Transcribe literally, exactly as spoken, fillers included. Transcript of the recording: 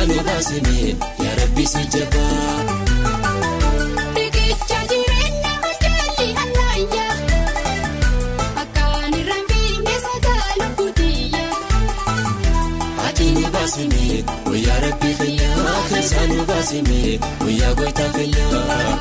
keessaan baasime yaa Rabbi si jabaa. Riqicha jireenya hojjalli hallayyaa akkaan irraan fiine sagaala gudiyyaa. Ati baasime yaa Rabbi fayyaa keessaan baasime guyyaa goota fayyaa.